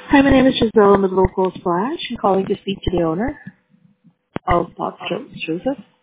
Hi, my name is Giselle. I'm with Local Splash. I'm calling to speak to the owner of Pop Joseph.